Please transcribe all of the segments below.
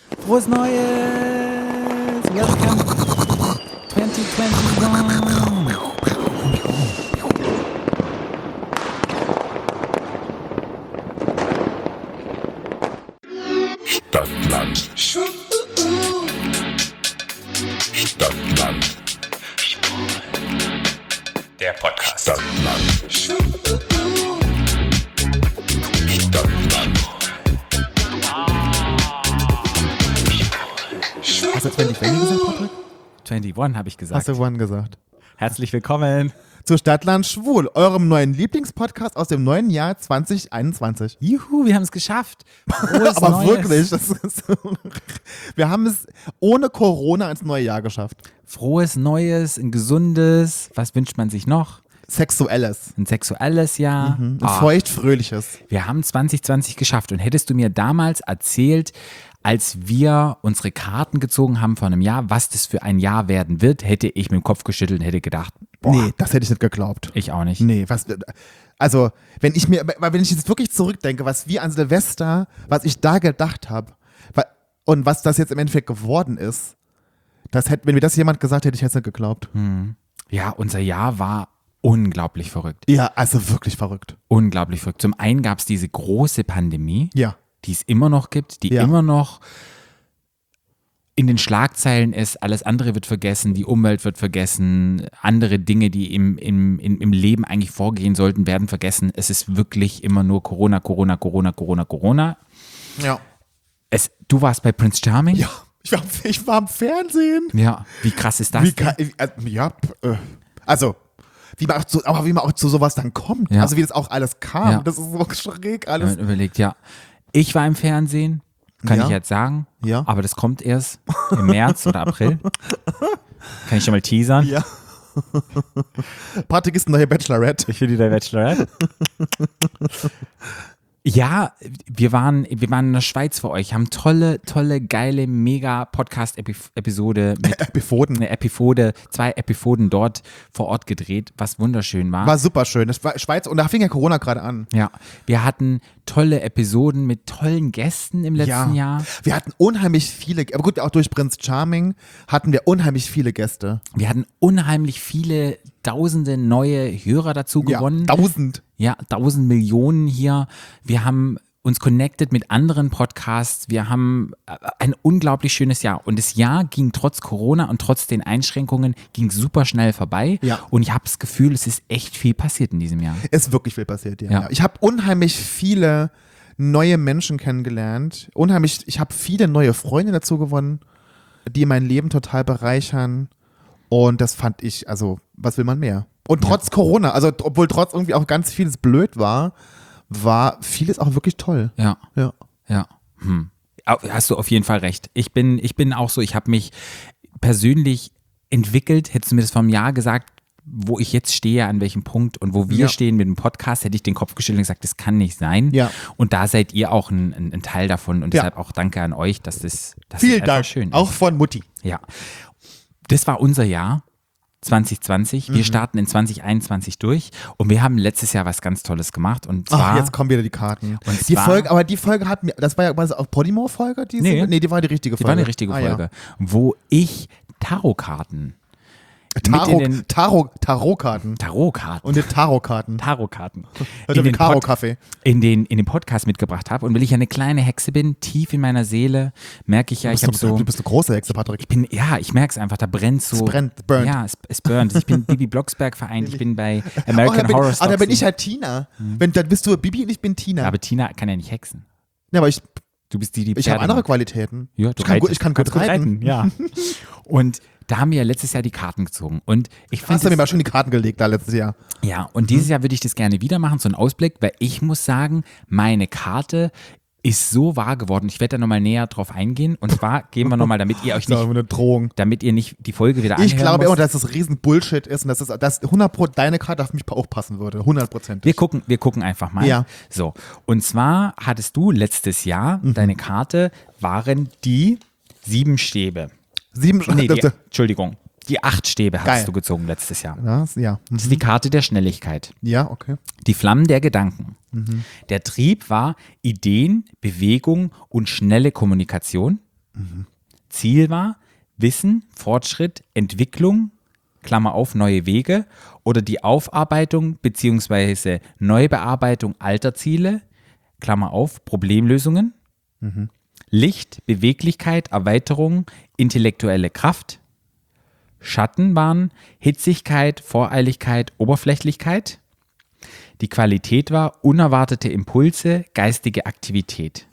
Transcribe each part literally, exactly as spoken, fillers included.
Frohes Neues! Welcome zwanzig einundzwanzig! Stadtland. Stadtland. Der Podcast. Stadtland. Stadtland. Hast du zwanzig gesagt, Patrick? einundzwanzig habe ich gesagt. Hast du One gesagt? Herzlich willkommen. Zu Stadtland Schwul, eurem neuen Lieblingspodcast aus dem neuen Jahr zwanzig einundzwanzig. Juhu, wir haben es geschafft. Frohes Aber Neues. wirklich, das ist so, wir haben es ohne Corona ins neue Jahr geschafft. Frohes Neues, ein gesundes, was wünscht man sich noch? Sexuelles. Ein sexuelles Jahr. Ein Ah, feuchtfröhliches. wir haben zwanzig zwanzig geschafft. Und hättest du mir damals erzählt, als wir unsere Karten gezogen haben vor einem Jahr, was das für ein Jahr werden wird, hätte ich mit dem Kopf geschüttelt und hätte gedacht, boah, Nee, das hätte ich nicht geglaubt. ich auch nicht. Nee, was, also, wenn ich mir, weil wenn ich jetzt wirklich zurückdenke, was wir an Silvester, was ich da gedacht habe, und was das jetzt im Endeffekt geworden ist, das hätte, wenn mir das jemand gesagt hätte, ich hätte es nicht geglaubt. Ja, unser Jahr war unglaublich verrückt. Ja, also wirklich verrückt. Unglaublich verrückt. Zum einen gab es diese große Pandemie, Ja. die es immer noch gibt, die Ja. immer noch in den Schlagzeilen ist, alles andere wird vergessen, die Umwelt wird vergessen, andere Dinge, die im, im, im, im Leben eigentlich vorgehen sollten, werden vergessen. Es ist wirklich immer nur Corona, Corona, Corona, Corona, Corona. Ja. Es, du warst bei Prince Charming? Ja, ich war, ich war im Fernsehen. Ja, wie krass ist das Wie denn? kann, äh, ja, äh, also, wie man auch zu, aber wie man auch zu sowas dann kommt. Ja. Also, wie das auch alles kam. Ja. Das ist so schräg Wenn alles. man überlegt, ja. Ich war im Fernsehen, kann Ja. ich jetzt sagen, Ja. aber das kommt erst im März oder April. Kann ich schon mal teasern? Ja. Patrick ist eine neue Bachelorette. Ich finde die der Bachelorette. Ja, wir waren, wir waren in der Schweiz für euch, haben tolle, tolle, geile, mega Podcast-Episode mit Epifoden. eine Epifode, zwei Epifoden dort vor Ort gedreht, was wunderschön war. War super schön. Das war Schweiz und da fing ja Corona gerade an. Ja, wir hatten tolle Episoden mit tollen Gästen im letzten ja. Jahr. Wir hatten unheimlich viele, aber gut, auch durch Prince Charming hatten wir unheimlich viele Gäste. Wir hatten unheimlich viele tausende neue Hörer dazu gewonnen. Ja, tausend. Ja, tausend Millionen hier. Wir haben uns connected mit anderen Podcasts. Wir haben ein unglaublich schönes Jahr. Und das Jahr ging trotz Corona und trotz den Einschränkungen ging super schnell vorbei. Ja. Und ich habe das Gefühl, es ist echt viel passiert in diesem Jahr. Ist wirklich viel passiert, ja. Ja. ja. Ich habe unheimlich viele neue Menschen kennengelernt. Unheimlich, ich habe viele neue Freunde dazu gewonnen, die mein Leben total bereichern. Und das fand ich, also, was will man mehr? Und trotz Corona, also obwohl trotz irgendwie auch ganz vieles blöd war, war vieles auch wirklich toll. Ja. Ja. Ja, hm. Hast du auf jeden Fall recht. Ich bin, ich bin auch so, ich habe mich persönlich entwickelt, hättest du mir das vor einem Jahr gesagt, wo ich jetzt stehe, an welchem Punkt und wo wir Ja. stehen mit dem Podcast, hätte ich den Kopf geschüttelt und gesagt, das kann nicht sein. Ja. Und da seid ihr auch ein, ein, ein Teil davon und Ja. deshalb auch danke an euch, dass das, dass Vielen das einfach Dank. schön ist. Auch von Mutti. Ja. Das war unser Jahr. zwanzig zwanzig. Mhm. Wir starten in zwanzig einundzwanzig durch und wir haben letztes Jahr was ganz Tolles gemacht und zwar Ach, jetzt kommen wieder die Karten. Und Die zwar- Folge, aber die Folge hat mir, das war ja was auch Podimo-Folge? Die Nee. nee, die war die richtige die Folge. war eine richtige Ah, ja. Folge, wo ich Tarotkarten Tarot, mit in den Tarot, Tarotkarten. Tarotkarten Und die Tarotkarten. Tarotkarten Also in mit den, Pod, Karo-Kaffee. in, den, in den Podcast mitgebracht habe und weil ich ja eine kleine Hexe bin, tief in meiner Seele, merke ich ja, ich Du habe bist, so, du bist eine große Hexe, Patrick. ich bin, ja, ich merke es einfach, da brennt so. Es brennt, es burnt. Ja, es, es burnt. Ich bin Bibi Blocksberg vereint, ich bin bei Oh, American da bin, Horror ah, Story. da bin ich halt Tina. Wenn, dann bist du Bibi und ich bin Tina. Aber Tina kann ja nicht hexen. ja, aber ich, Du bist die, die ich habe Pferde andere macht. Qualitäten. Ja, du ich, kann gut, reitest. ich kann Kannst gut reiten. Ja. Und da haben wir ja letztes Jahr die Karten gezogen. Und ich Hast du finde mir mal schon die Karten gelegt da letztes Jahr? ja, und dieses Jahr würde ich das gerne wieder machen, so einen Ausblick, weil ich muss sagen, meine Karte ist so wahr geworden. Ich werde da nochmal näher drauf eingehen. Und zwar gehen wir nochmal, damit ihr euch Das ist nicht, eine Drohung. damit ihr nicht die Folge wieder Ich anhören glaube immer, müsst. dass das riesen Bullshit ist und dass, das, dass hundert Prozent deine Karte auf mich auch passen würde. hundert Prozent. Wir gucken, wir gucken einfach mal. Ja. So. Und zwar hattest du letztes Jahr, Mhm. deine Karte waren die sieben Stäbe. Sieben Nee, die, Entschuldigung. Die acht Stäbe Geil. hast du gezogen letztes Jahr. Das, ja. Das ist die Karte der Schnelligkeit. Ja, okay. Die Flammen der Gedanken. Der Trieb war Ideen, Bewegung und schnelle Kommunikation. Ziel war Wissen, Fortschritt, Entwicklung, Klammer auf, neue Wege oder die Aufarbeitung bzw. Neubearbeitung alter Ziele, Klammer auf, Problemlösungen, Licht, Beweglichkeit, Erweiterung, intellektuelle Kraft. Schatten waren Hitzigkeit, Voreiligkeit, Oberflächlichkeit. Die Qualität war unerwartete Impulse, geistige Aktivität.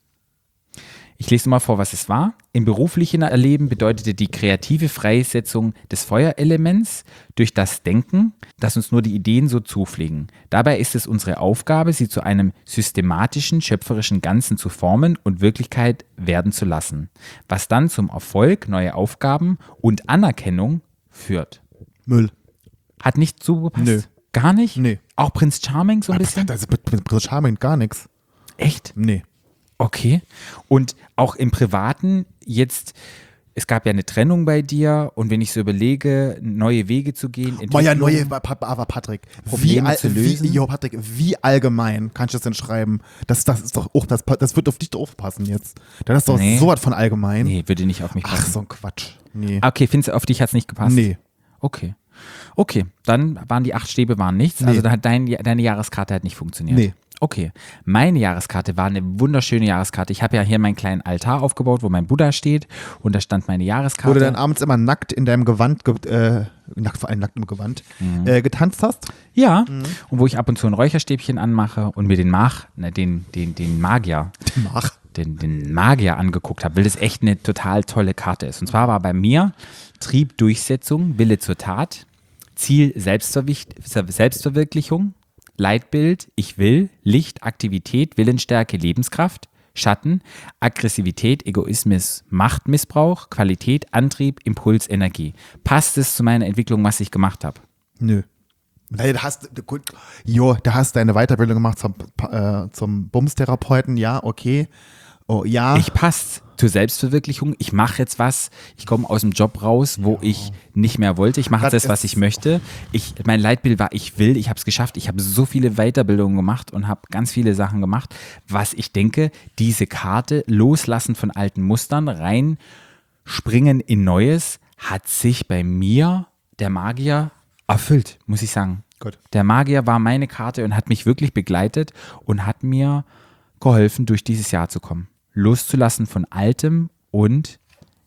Ich lese mal vor, was es war. Im beruflichen Erleben bedeutete die kreative Freisetzung des Feuerelements durch das Denken, das uns nur die Ideen so zufliegen. Dabei ist es unsere Aufgabe, sie zu einem systematischen, schöpferischen Ganzen zu formen und Wirklichkeit werden zu lassen, was dann zum Erfolg, neue Aufgaben und Anerkennung führt. Müll. Hat nicht zugepasst? Nö. Gar nicht? Nee. Auch Prinz Charming so ein bisschen? Das ist mit Prinz Charming gar nichts. Echt? Nee. Okay. Und auch im Privaten jetzt, es gab ja eine Trennung bei dir und wenn ich so überlege, neue Wege zu gehen, Oh ja, Entwicklung, neue, aber Patrick, wie, Probleme all, zu wie, lösen. jo, Patrick, wie allgemein kannst du das denn schreiben? Das, das ist doch auch, das, das wird auf dich doch aufpassen jetzt. Das ist doch Nee. so was von allgemein. Nee, würde nicht auf mich Ach, passen. so ein Quatsch. Nee. Okay, findest du, auf dich hat es nicht gepasst? Nee. Okay. Okay, dann waren die acht Stäbe waren nichts. Nee. Also dann hat dein, deine Jahreskarte halt nicht funktioniert. Nee. Okay, meine Jahreskarte war eine wunderschöne Jahreskarte. Ich habe ja hier meinen kleinen Altar aufgebaut, wo mein Buddha steht und da stand meine Jahreskarte. Wo du dann abends immer nackt in deinem Gewand, ge- äh, nackt, vor allem nackt im Gewand, Mhm. äh, getanzt hast? Ja, und wo ich ab und zu ein Räucherstäbchen anmache und mir den Mach, ne, den, den, den Magier, Mach. den, den Magier angeguckt habe, weil das echt eine total tolle Karte ist. Und zwar war bei mir Trieb, Durchsetzung, Wille zur Tat, Ziel, Selbstverwicht- Selbstverwirklichung, Leitbild, ich will, Licht, Aktivität, Willensstärke, Lebenskraft, Schatten, Aggressivität, Egoismus, Machtmissbrauch, Qualität, Antrieb, Impuls, Energie. Passt es zu meiner Entwicklung, was ich gemacht habe? Nö. Nee, da hast, du- gut, jo, da hast du deine Weiterbildung gemacht zum, äh, zum Bumstherapeuten, ja, okay. Oh, ja. Ich passe zur Selbstverwirklichung. Ich mache jetzt was. Ich komme aus dem Job raus, wo ich nicht mehr wollte. Ich mache jetzt Das das, was ist- ich möchte. Ich, mein Leitbild war, ich will. Ich habe es geschafft. Ich habe so viele Weiterbildungen gemacht und habe ganz viele Sachen gemacht, was ich denke, diese Karte, loslassen von alten Mustern, reinspringen in Neues, hat sich bei mir, der Magier, erfüllt, muss ich sagen. Gut. Der Magier war meine Karte und hat mich wirklich begleitet und hat mir geholfen, durch dieses Jahr zu kommen. Loszulassen von Altem und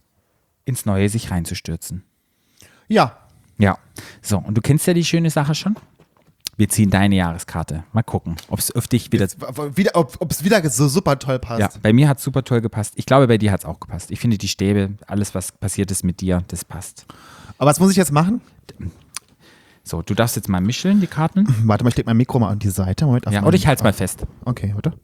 ins Neue sich reinzustürzen. Ja. Ja, so, und du kennst ja die schöne Sache schon. Wir ziehen deine Jahreskarte. Mal gucken, ob es auf dich wieder... wieder ob es wieder so super toll passt. Ja, bei mir hat es super toll gepasst. Ich glaube, bei dir hat es auch gepasst. Ich finde die Stäbe, alles, was passiert ist mit dir, das passt. Aber was muss ich jetzt machen? So, du darfst jetzt mal mischeln, die Karten. Warte mal, ich leg mein Mikro mal an die Seite. Moment, auf Ja, meinen- oder ich halte es mal fest. Okay, warte.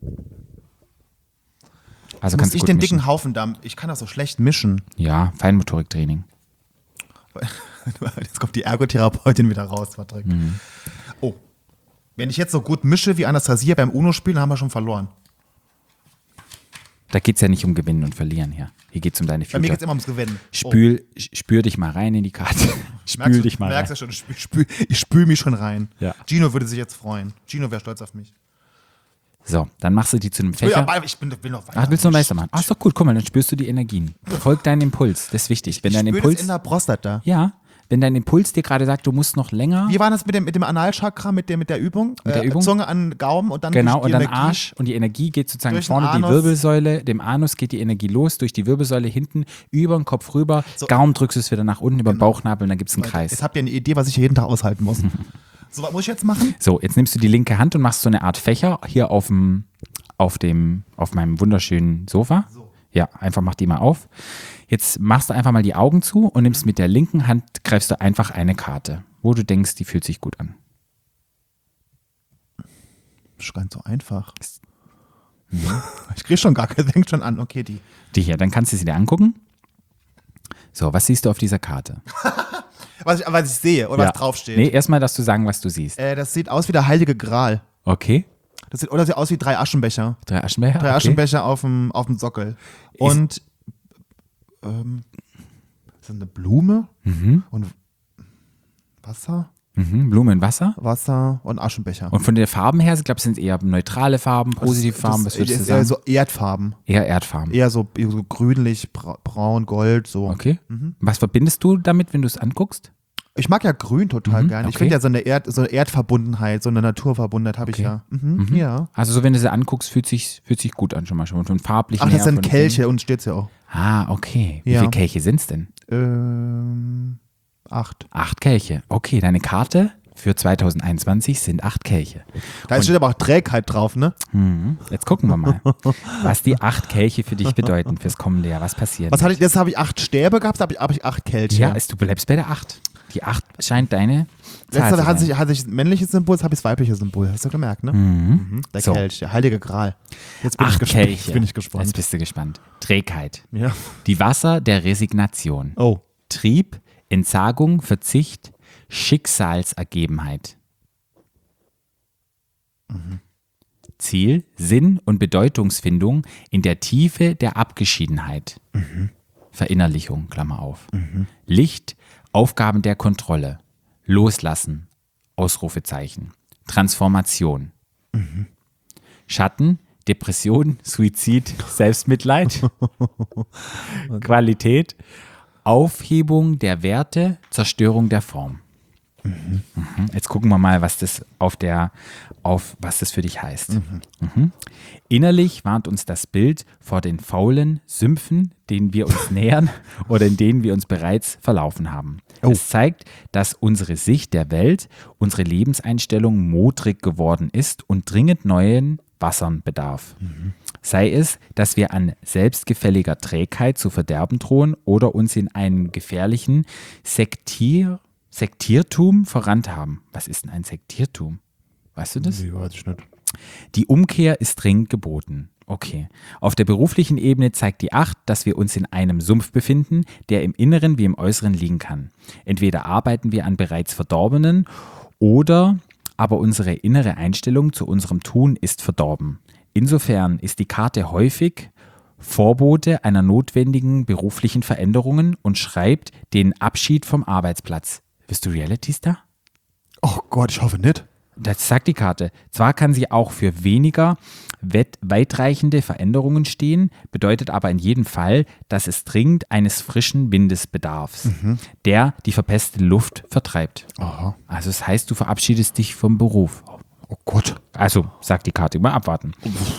Also Muss kannst du ich gut den mischen. dicken Haufen da, ich kann das so schlecht mischen. Ja, Feinmotoriktraining. Jetzt kommt die Ergotherapeutin wieder raus, Patrick. Mhm. Oh, wenn ich jetzt so gut mische wie Anastasia beim Uno-Spielen, dann haben wir schon verloren. Da geht es ja nicht um Gewinnen und Verlieren hier. Hier geht es um deine Bei mir Future. geht es immer ums Gewinnen. Spül, spür dich mal rein in die Karte. Spül Merkst du- dich mal merkst rein. ja schon, ich spül, spül, ich spül mich schon rein. Ja. Gino würde sich jetzt freuen. Gino wäre stolz auf mich. So, dann machst du die zu einem Ja, Fächer. aber ich bin, will noch weiter. Ach, willst du noch Meister machen? Ach, ist doch cool. Guck mal, dann spürst du die Energien. Folg deinem Impuls. Das ist wichtig. Wenn Ich dein spür das Impuls, in der Prostata. ja, wenn dein Impuls dir gerade sagt, du musst noch länger, Wie war das mit dem, mit dem Analchakra, mit der, mit der Übung? Mit der Übung? Zunge an Gaumen und dann genau, durch und die dann Energie. Arsch und die Energie geht sozusagen Durch den vorne die Anus. Wirbelsäule, dem Anus geht die Energie los, durch die Wirbelsäule hinten, über den Kopf rüber, Gaumen drückst du es wieder nach unten, über den Bauchnabel und dann gibt es einen Kreis. Jetzt habt ihr eine Idee, was ich hier jeden Tag aushalten muss. So, was muss ich jetzt machen? So, jetzt nimmst du die linke Hand und machst so eine Art Fächer hier auf dem, auf dem, auf meinem wunderschönen Sofa. Ja, einfach mach die mal auf. Jetzt machst du einfach mal die Augen zu und nimmst mit der linken Hand, greifst du einfach eine Karte, wo du denkst, die fühlt sich gut an. Scheint so einfach. Ich krieg schon gar keinen, fängt schon an. Okay, die. Die hier, dann kannst du sie dir angucken. So, was siehst du auf dieser Karte? Was ich, was ich sehe oder was draufsteht. Nee, erstmal, dass du sagen, was du siehst. Äh, das sieht aus wie der Heilige Gral. Okay. Das sieht, oder sieht aus wie drei Aschenbecher. Drei Aschenbecher? Drei okay. Aschenbecher auf dem, auf dem Sockel. Und ähm, ist das eine Blume? Mhm. Und Wasser? Mhm. Blumen, Wasser. Wasser und Aschenbecher. Und von den Farben her, ich glaube, sind es eher neutrale Farben, positive Das- Farben, das was würdest du ist eher sagen? so Erdfarben. Eher Erdfarben. Eher so, so grünlich, bra braun, gold, so. Okay. Mhm. Was verbindest du damit, wenn du es anguckst? Ich mag ja grün total Mhm, gerne. Ich okay. finde ja so eine, Erd, so eine Erdverbundenheit, so eine Naturverbundenheit habe ich Okay. ja. Mhm, Mhm. Ja. Also so, wenn du sie anguckst, fühlt sich, fühlt sich gut an schon mal. Schon von farblichen Ach, das her, sind von den Kelche und steht's ja auch. Dingen. Ah, okay. Wie Ja. viele Kelche sind es denn? Ähm, acht. Acht Kelche. Okay, deine Karte für zwanzig einundzwanzig sind acht Kelche. Da steht aber auch Trägheit drauf, ne? Mhm. Jetzt gucken wir mal, was die acht Kelche für dich bedeuten fürs kommende Jahr. Was passiert? Was hatte ich, jetzt habe ich acht Stäbe gehabt, da habe ich, hab ich acht Kelche. Ja, es, du bleibst bei der acht. Die acht scheint deine Zahl Letzter zu hatte sein. ich, hatte ich das männliche Symbol, jetzt habe ich das weibliche Symbol. Hast du gemerkt, ne? Mhm. Der So. Kelch, der heilige Gral. Jetzt bin ich Acht gespannt. Kelche. Bin ich Jetzt gespannt. bist du gespannt. Trägheit. Ja. Die Wasser der Resignation. Oh. Trieb, Entsagung, Verzicht, Schicksalsergebenheit. Ziel, Sinn und Bedeutungsfindung in der Tiefe der Abgeschiedenheit. Verinnerlichung, Klammer auf. Licht, Aufgaben der Kontrolle. Loslassen, Ausrufezeichen. Transformation. Schatten, Depression, Suizid, Selbstmitleid. Qualität, Aufhebung der Werte, Zerstörung der Form. Mhm. Jetzt gucken wir mal, was das auf der, auf was das für dich heißt. Mhm. Innerlich warnt uns das Bild vor den faulen Sümpfen, denen wir uns nähern oder in denen wir uns bereits verlaufen haben. Oh. Es zeigt, dass unsere Sicht der Welt, unsere Lebenseinstellung modrig geworden ist und dringend neuen Wassern bedarf. Sei es, dass wir an selbstgefälliger Trägheit zu verderben drohen oder uns in einem gefährlichen Sektier, Sektiertum verrannt haben. Was ist denn ein Sektiertum? Weißt du das? Nee, weiß ich nicht. Die Umkehr ist dringend geboten. Okay. Auf der beruflichen Ebene zeigt die acht, dass wir uns in einem Sumpf befinden, der im Inneren wie im Äußeren liegen kann. Entweder arbeiten wir an bereits Verdorbenen oder aber unsere innere Einstellung zu unserem Tun ist verdorben. Insofern ist die Karte häufig Vorbote einer notwendigen beruflichen Veränderungen und schreibt den Abschied vom Arbeitsplatz. Bist du Reality-Star? Oh Gott, ich hoffe nicht. Das sagt die Karte. Zwar kann sie auch für weniger weit- weitreichende Veränderungen stehen, bedeutet aber in jedem Fall, dass es dringend eines frischen Windes bedarf, der die verpestete Luft vertreibt. Aha. Also das heißt, du verabschiedest dich vom Beruf. Oh Gott. Also, sagt die Karte, mal abwarten.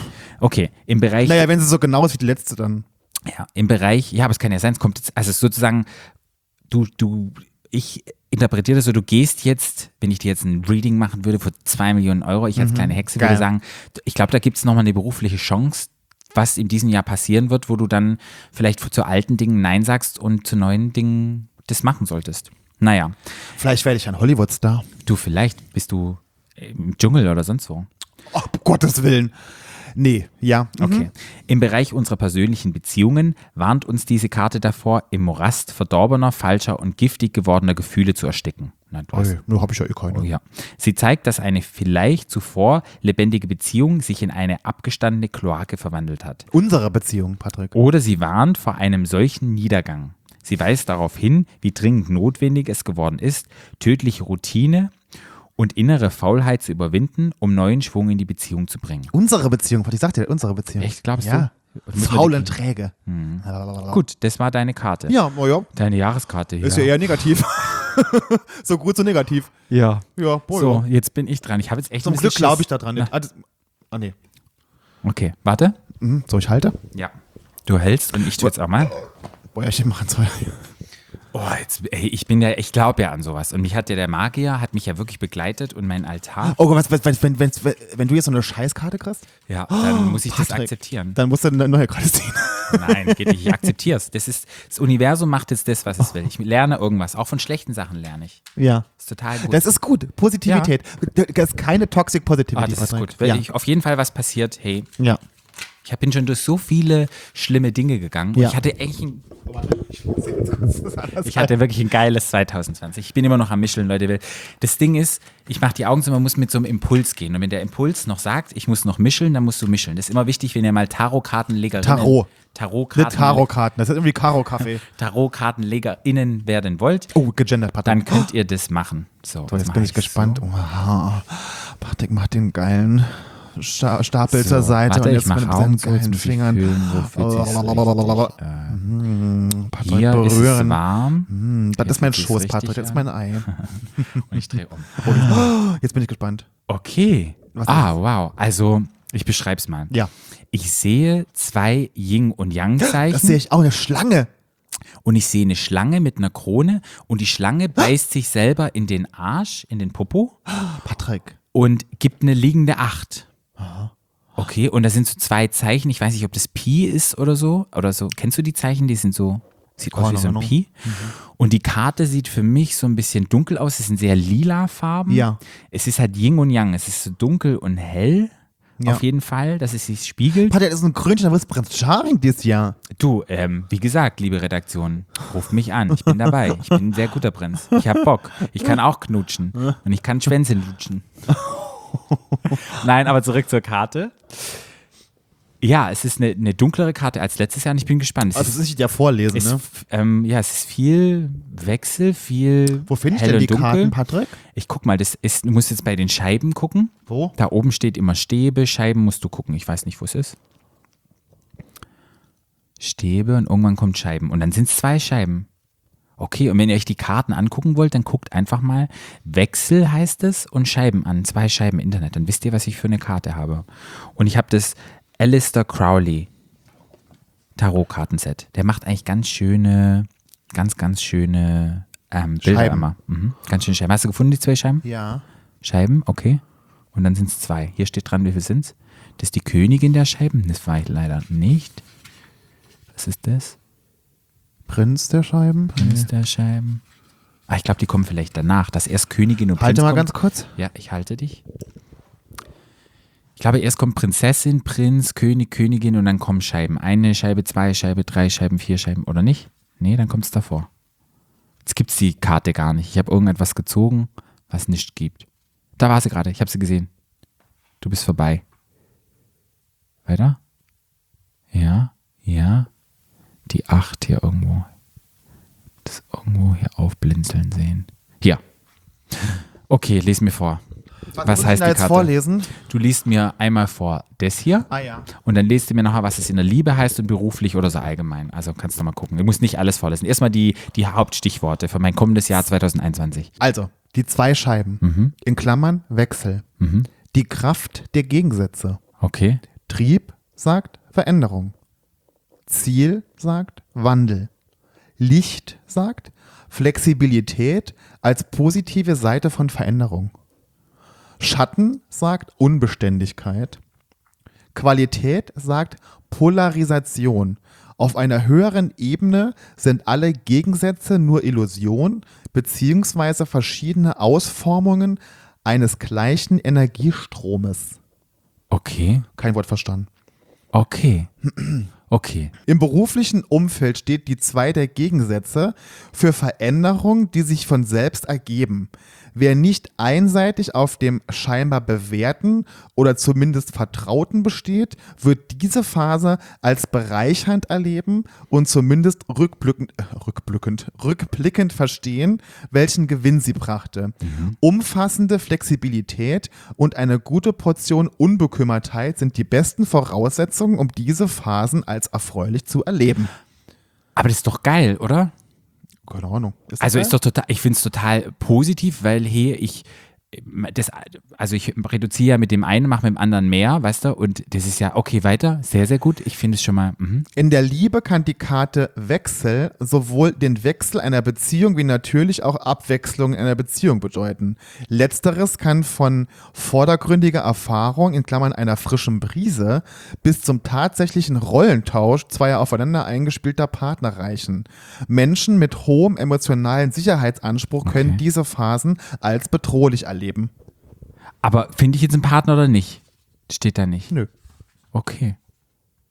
Okay, im Bereich, Naja, wenn sie so genau ist wie die letzte, dann. ja, im Bereich, ja, aber es kann ja sein, es kommt jetzt, also es ist sozusagen, du, du, ich interpretiere das so, du gehst jetzt, wenn ich dir jetzt ein Reading machen würde für zwei Millionen Euro, ich als kleine Hexe Geil. würde sagen, ich glaube, da gibt es nochmal eine berufliche Chance, was in diesem Jahr passieren wird, wo du dann vielleicht zu alten Dingen Nein sagst und zu neuen Dingen das machen solltest. Naja, Vielleicht werde ich ein Hollywood-Star. du, vielleicht bist du im Dschungel oder sonst wo. Oh, um Gottes Willen. Nee, ja. Mhm. Okay. Im Bereich unserer persönlichen Beziehungen warnt uns diese Karte davor, im Morast verdorbener, falscher und giftig gewordener Gefühle zu ersticken. Na, du hast, Okay, nur habe ich ja eh keine. oh ja. Sie zeigt, dass eine vielleicht zuvor lebendige Beziehung sich in eine abgestandene Kloake verwandelt hat. Unsere Beziehung, Patrick. Oder sie warnt vor einem solchen Niedergang. Sie weist darauf hin, wie dringend notwendig es geworden ist, tödliche Routine und innere Faulheit zu überwinden, um neuen Schwung in die Beziehung zu bringen. Unsere Beziehung, ich sagte ja, unsere Beziehung. Echt, glaubst ja. du? Faul und träge. Gut, das war deine Karte. Ja, oh ja. Deine Jahreskarte hier. Ist ja eher negativ. So gut, so negativ. Ja. Ja, boah, So, ja. jetzt bin ich dran. Ich habe jetzt echt Zum ein Glück bisschen glaube ich Schiss. da dran nicht. Ah, das, ah, nee. Okay, warte. Mhm, so, ich halte. Ja. Du hältst und ich tue jetzt auch mal. Boah, ja, ich machen soll. Oh, jetzt, ey, ich bin ja, ich glaube ja an sowas. Und mich hat ja der Magier, hat mich ja wirklich begleitet und mein Altar. Oh Gott, was, was, wenn, wenn, wenn, wenn du jetzt so eine Scheißkarte kriegst, Ja, dann muss ich das Patrick, akzeptieren. dann musst du eine neue Karte ziehen. Nein, geht nicht. Ich akzeptiere es. Das ist, das Universum macht jetzt das, was es will. Ich lerne irgendwas. Auch von schlechten Sachen lerne ich. Ja. Das ist total gut. Das ist gut. Positivität. Das ist keine Toxic Positivity. Ah, das ist Patrick. gut. Wenn Ja. ich auf jeden Fall was passiert, hey, ja. Ich bin schon durch so viele schlimme Dinge gegangen. Ja. Und ich hatte echt ein, ich hatte wirklich ein geiles zwanzig zwanzig. Ich bin immer noch am Mischeln, Leute. Weil das Ding ist, ich mache die Augen zu, man muss mit so einem Impuls gehen. Und wenn der Impuls noch sagt, ich muss noch mischeln, dann musst du mischeln. Das ist immer wichtig, wenn ihr mal Tarotkartenlegerinnen... Tarot. Tarotkarten, Nicht Tarotkarten, das ist irgendwie Karo-Kaffee. Tarotkartenlegerinnen werden wollt, Oh, gegendert, Patrick. dann könnt ihr das machen. So, So, das jetzt mach bin ich gespannt. So. Oh, Patrick macht den geilen Sta Stapel So, zur Seite warte, und ich jetzt mach mit Augen seinen zu, jetzt geilen muss ich Fingern. fühlen, wo fühlt sich's richtig, äh, Mm, Patrick Hier ist es berühren. warm. Mm, das Hier ist mein fühlt sich's Schoß, richtig Patrick, das ist an. mein Ei. Und ich drehe um. Oh, jetzt bin ich gespannt. Okay. Was Ah, wow. Also, ich beschreib's mal. Ja. Ich sehe zwei Yin- und Das sehe Yang-Zeichen ich auch, eine Schlange. und ich sehe eine Schlange mit einer Krone und die Schlange beißt sich selber in den Arsch, in den Popo Patrick. und gibt eine liegende Acht. Okay, und da sind so zwei Zeichen. Ich weiß nicht, ob das Pi ist oder so. Oder so. Kennst du die Zeichen? Die sind so, sieht aus wie so ein Ahnung. Pi. Und die Karte sieht für mich so ein bisschen dunkel aus. Es sind sehr lila Farben. Ja. Es ist halt Yin und Yang. Es ist so dunkel und hell. Ja. Auf jeden Fall, dass es sich spiegelt. Patrick, das ist ein Krönchen, da wird Prinz Charming dieses Jahr. Du, ähm, wie gesagt, liebe Redaktion, ruft mich an. Ich bin dabei. Ich bin ein sehr guter Prinz. Ich hab Bock. Ich kann auch knutschen. Und ich kann Schwänze lutschen. Nein, aber zurück zur Karte. Ja, es ist eine, eine dunklere Karte als letztes Jahr und ich bin gespannt. Es Also, ist, das ist nicht ja vorlesen, ist, ne? ähm, ja, es ist viel Wechsel, viel Wo finde ich hell denn die und dunkel. Karten, Patrick? Ich guck mal, das ist, du musst jetzt bei den Scheiben gucken. Wo? Da oben steht immer Stäbe, Scheiben musst du gucken. Ich weiß nicht, wo es ist. Stäbe und irgendwann kommt Scheiben. Und dann sind es zwei Scheiben. Okay, und wenn ihr euch die Karten angucken wollt, dann guckt einfach mal Wechsel heißt es und Scheiben an. Zwei Scheiben im Internet. Dann wisst ihr, was ich für eine Karte habe. Und ich habe das Aleister Crowley Tarotkartenset. Der macht eigentlich ganz schöne, ganz, ganz schöne ähm, Bilder Scheiben. immer. Mhm. Ganz schöne Scheiben. Hast du gefunden, die zwei Scheiben? Ja. Scheiben, okay. Und dann sind es zwei. Hier steht dran, wie viel sind es? Das ist die Königin der Scheiben. Das war ich leider nicht. Was ist das? Prinz der Scheiben? Prinz der Scheiben. Ah, ich glaube, die kommen vielleicht danach. Dass erst Königin und Prinz Halte mal kommt. ganz kurz. Ja, ich halte dich. Ich glaube, erst kommt Prinzessin, Prinz, König, Königin und dann kommen Scheiben. Eine Scheibe, zwei Scheibe, drei Scheiben, vier Scheiben oder nicht? Nee, dann kommt es davor. Jetzt gibt es die Karte gar nicht. Ich habe irgendetwas gezogen, was nicht gibt. Da war sie gerade. Ich habe sie gesehen. Du bist vorbei. Weiter? Ja, ja. Die acht hier irgendwo. Das irgendwo hier aufblinzeln sehen. Hier. Okay, les mir vor. Was heißt da die jetzt Karte? vorlesen? Du liest mir einmal vor das hier Ah ja. und dann lest du mir nachher, was es in der Liebe heißt und beruflich oder so allgemein. Also kannst du mal gucken. Du musst nicht alles vorlesen. Erstmal die, die Hauptstichworte für mein kommendes Jahr zwanzig einundzwanzig. Also, die zwei Scheiben. Mhm. In Klammern Wechsel. Mhm. Die Kraft der Gegensätze. Okay. Trieb sagt Veränderung. Ziel sagt Wandel. Licht sagt Flexibilität als positive Seite von Veränderung. Schatten sagt Unbeständigkeit. Qualität sagt Polarisation. Auf einer höheren Ebene sind alle Gegensätze nur Illusion beziehungsweise verschiedene Ausformungen eines gleichen Energiestromes. Okay. Kein Wort verstanden. Okay. Okay. Im beruflichen Umfeld steht die zwei der Gegensätze für Veränderungen, die sich von selbst ergeben. Wer nicht einseitig auf dem scheinbar Bewährten oder zumindest Vertrauten besteht, wird diese Phase als bereichernd erleben und zumindest rückblickend, äh, rückblickend, rückblickend verstehen, welchen Gewinn sie brachte. Mhm. Umfassende Flexibilität und eine gute Portion Unbekümmertheit sind die besten Voraussetzungen, um diese Phasen als erfreulich zu erleben. Aber das ist doch geil, oder? Keine Ahnung. Ist Also das ist doch total, ich finde es total positiv, weil hier ich das, also ich reduziere ja mit dem einen, mache mit dem anderen mehr, weißt du, und das ist ja, okay, weiter, sehr, sehr gut, ich finde es schon mal, mhm. In der Liebe kann die Karte Wechsel sowohl den Wechsel einer Beziehung wie natürlich auch Abwechslung in einer Beziehung bedeuten. Letzteres kann von vordergründiger Erfahrung, in Klammern einer frischen Brise, bis zum tatsächlichen Rollentausch zweier aufeinander eingespielter Partner reichen. Menschen mit hohem emotionalen Sicherheitsanspruch können Okay. diese Phasen als bedrohlich erleben. Aber finde ich jetzt einen Partner oder nicht? Steht da nicht. Nö. Okay.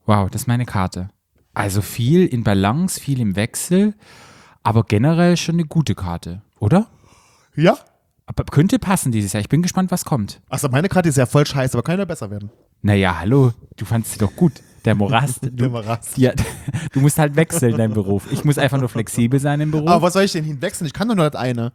Wow, das ist meine Karte. Also viel in Balance, viel im Wechsel, aber generell schon eine gute Karte, oder? Ja. Aber könnte passen dieses Jahr. Ich bin gespannt, was kommt. Achso, meine Karte ist ja voll scheiße, aber kann ja besser werden. Naja, hallo, du fandst sie doch gut. Der Morast. Du, Der Morast. Ja, du musst halt wechseln, deinen Beruf. Ich muss einfach nur flexibel sein im Beruf. Aber was soll ich denn hinwechseln? Ich kann doch nur das eine.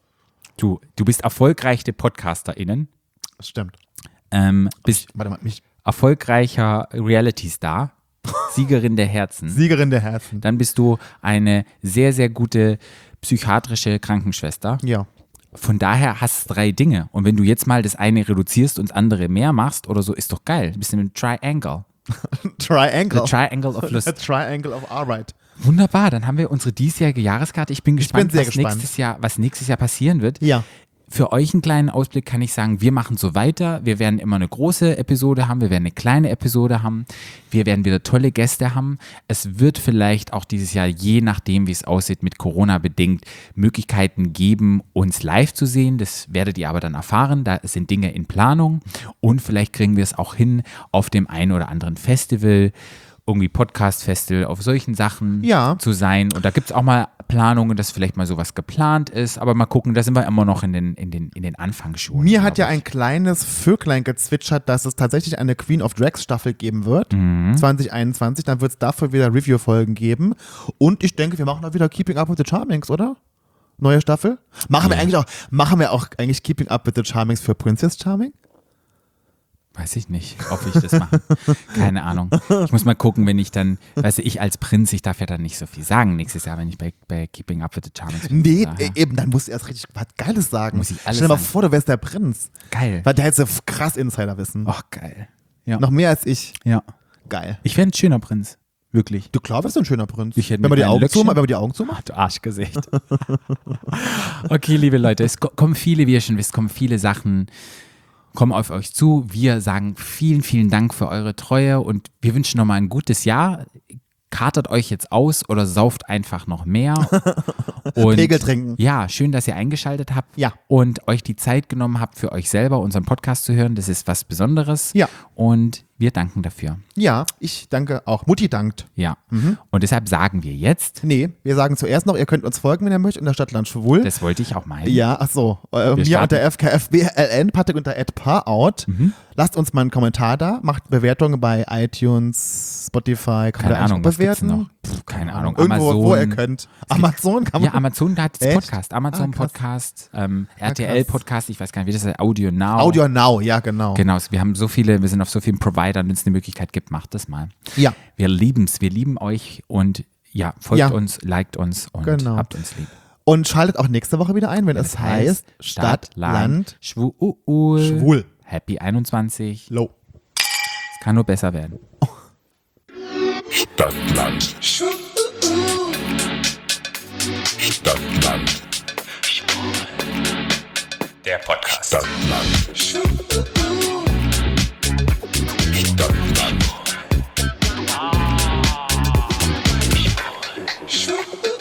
Du, du bist erfolgreiche PodcasterInnen, Das stimmt. ähm, bist Warte mal, mich. erfolgreicher Reality-Star, Siegerin der Herzen. Siegerin der Herzen. Dann bist du eine sehr, sehr gute psychiatrische Krankenschwester. Ja. Von daher hast du drei Dinge. Und wenn du jetzt mal das eine reduzierst und das andere mehr machst oder so, ist doch geil. Du bist in einem Triangle. Triangle. The Triangle of The Lust. Triangle of Alright. Wunderbar, dann haben wir unsere diesjährige Jahreskarte. Ich bin gespannt, sehr was, gespannt. Nächstes Jahr, was nächstes Jahr passieren wird. Ja. Für euch einen kleinen Ausblick kann ich sagen, wir machen so weiter. Wir werden immer eine große Episode haben, wir werden eine kleine Episode haben. Wir werden wieder tolle Gäste haben. Es wird vielleicht auch dieses Jahr, je nachdem, wie es aussieht, mit Corona bedingt, Möglichkeiten geben, uns live zu sehen. Das werdet ihr aber dann erfahren. Da sind Dinge in Planung. Und vielleicht kriegen wir es auch hin, auf dem einen oder anderen Festival, irgendwie Podcast-Festival, auf solchen Sachen Ja. zu sein. Und da gibt es auch mal Planungen, dass vielleicht mal sowas geplant ist. Aber mal gucken, da sind wir immer noch in den, in den, in den Anfangsschuhen. Mir hat glaub ja ich. ein kleines Vöglein gezwitschert, dass es tatsächlich eine Queen of Drags Staffel geben wird. Mhm. zwanzig einundzwanzig. Dann wird es dafür wieder Review-Folgen geben. Und ich denke, wir machen auch wieder Keeping Up with the Charmings, oder? Neue Staffel? Machen wir Ja. eigentlich auch, machen wir auch eigentlich Keeping Up with the Charmings für Princess Charming? Weiß ich nicht, ob ich das mache. Keine Ahnung. Ich muss mal gucken, wenn ich dann, weißt du, ich als Prinz, ich darf ja dann nicht so viel sagen nächstes Jahr, wenn ich bei, bei Keeping Up with the Charmings bin. Nee, Daher. äh, eben, dann musst du erst richtig was Geiles sagen. Muss ich alles Stell dir mal sagen. vor, du wärst der Prinz. Geil. Weil der hätte so krass Insiderwissen. Ach, geil. Ja. Noch mehr als ich. ja. Geil. Ich wäre ein schöner Prinz. Wirklich. Du glaubst, du bist ein schöner Prinz. Ich hätte wenn, man mit die meinen Augen Löckchen- zumacht, wenn man die Augen zumacht. Ach, du Arschgesicht. Okay, liebe Leute, es ko- kommen viele, wie ihr schon wisst, kommen viele Sachen, kommen auf euch zu. Wir sagen vielen, vielen Dank für eure Treue und wir wünschen nochmal ein gutes Jahr. Katert euch jetzt aus oder sauft einfach noch mehr. Und Pegel trinken. Ja, schön, dass ihr eingeschaltet habt Ja. und euch die Zeit genommen habt, für euch selber unseren Podcast zu hören. Das ist was Besonderes. Ja. Und wir danken dafür. Ja, ich danke auch. Mutti dankt. Ja. Und deshalb sagen wir jetzt, Nee, wir sagen zuerst noch, ihr könnt uns folgen, wenn ihr möchtet, in der Stadtland Schwul. das wollte ich auch meinen. Ja, ach so. Äh, mir starten. unter F K F B L N, Patrick unter @parout. Mhm. Lasst uns mal einen Kommentar da, macht Bewertungen bei iTunes, Spotify, kann man Keine da eigentlich Ahnung, auch was gibt's bewerten? noch? Pff, keine Ahnung. Irgendwo, Amazon. wo ihr könnt. Amazon kann man. Ja, Amazon, da hat es Echt? Podcast. Amazon Ah, krass. Podcast, ähm, krass. R T L Podcast, ich weiß gar nicht, wie das heißt, Audio Now. Audio Now, ja, genau. Genau, wir haben so viele, wir sind auf so vielen Providern, wenn es eine Möglichkeit gibt, macht das mal. Ja, Wir lieben's, wir lieben euch und ja, folgt Ja. uns, liked uns und Genau. habt uns lieb. und schaltet auch nächste Woche wieder ein, wenn es heißt Stadt, Land, Schwul. Schwul. Happy einundzwanzig. Low. Es kann nur besser werden. Stadtland. Stadtland. Der Podcast. Stadtland. Stadtland. Stadtland.